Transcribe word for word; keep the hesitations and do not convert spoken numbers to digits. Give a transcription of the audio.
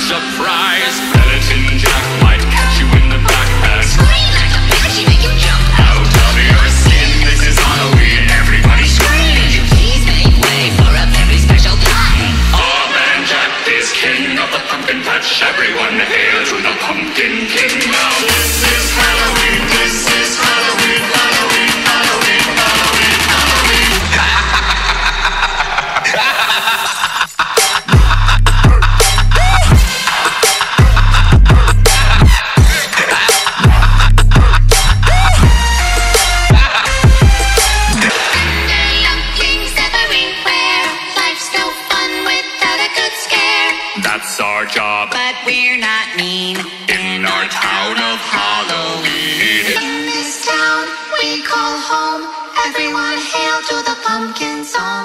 surprise. Skeleton Jack might catch you in the backpack. Scream like a banshee, make you jump Out of your skin, this is Halloween. Everybody scream. Would you please make way for a very special guy? Bob and Jack is king of the pumpkin patch. Everyone hail to the pumpkin king. Now this is Halloween, this is Halloween, Halloween, Halloween, Halloween, Halloween. That's our job, But we're not mean. in our town of Halloween. In this town we call home, everyone hail to the pumpkin song.